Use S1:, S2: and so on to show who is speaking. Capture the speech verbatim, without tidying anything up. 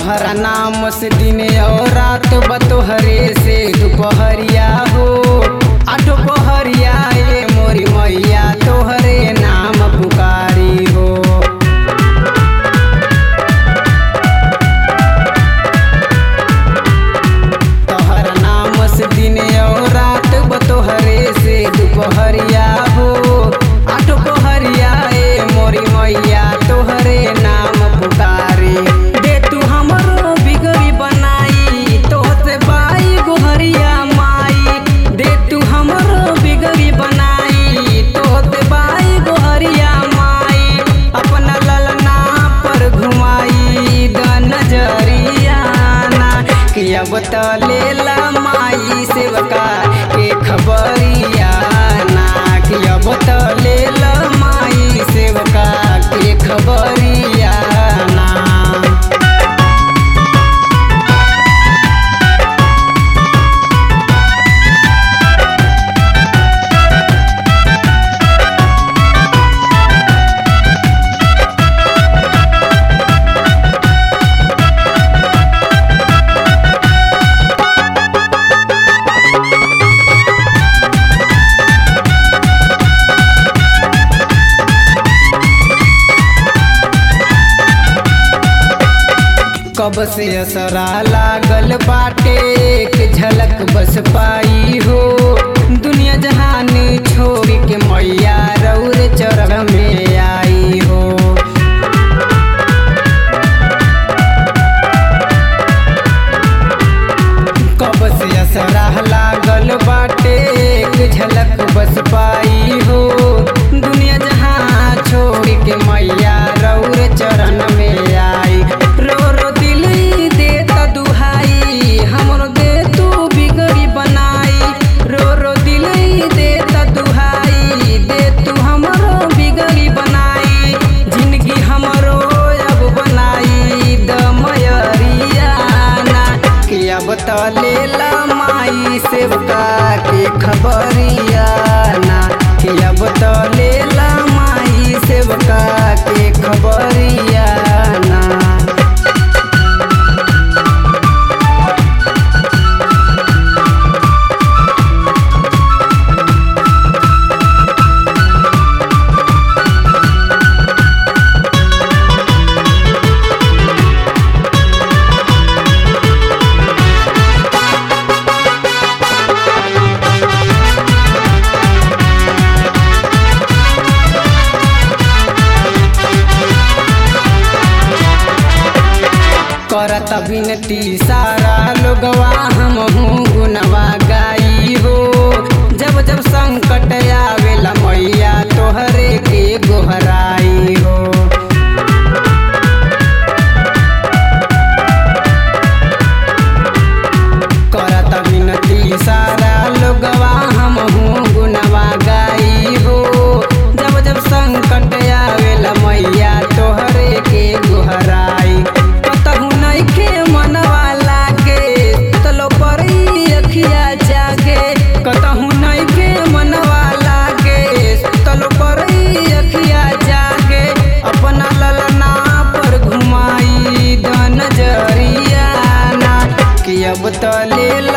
S1: तोहरा नाम से दिन और रात बतोहरे से दोपहरिया हो आ दोपहरिया ये मोरी मैया तोहरे नाम पुकारी हो। तोहरा नाम से दिन और रात बतोहरे से दोपहरिया हो आ दोपहरिया ये मोरी मैया तोहरे नाम पुकारी। दे तू हमरो बिगड़ी बनाई तोहते बाई गोहरिया माई। दे तू हमरो बिगड़ी बनाई तोहते बाई गोहरिया माई। अपना ललना पर घुमाई द नजरिया ना कि अब त लेला माई सेवका के खबरिया ना कि अब त लेला माई सेवका के खबरिया ना। कब से असरा लागल बाटे एक झलक बस पाई हो। दुनिया जहान छोड़ के मैया रौर चरण में आई हो। कब से असरा लागल बाटे एक झलक बस पाई हो। दुनिया जहान छोड़ के मैया रौर चरण में आई। रो रो अब त लेला माई सेवका के खबरिया ना कि अब त लेला माई सेवका के खबरिया ना। करत विनती सारा लोगवा हमहू गुनवा गाई हो। जब जब संकट आवेला मैया तोहरे के गोहराई हो। करत विनती सारा लोगवा हमहू गुनवा गाई हो। जब जब संकट आवेला मैया तोहरे के गोहराई। के मनवा लागे तलो परी अखिया जागे कतहु नहीं के मनवा लागे तलो परी अखिया जागे। अपना ललना पर घुमाई द नजरिया ना कि अब त लेला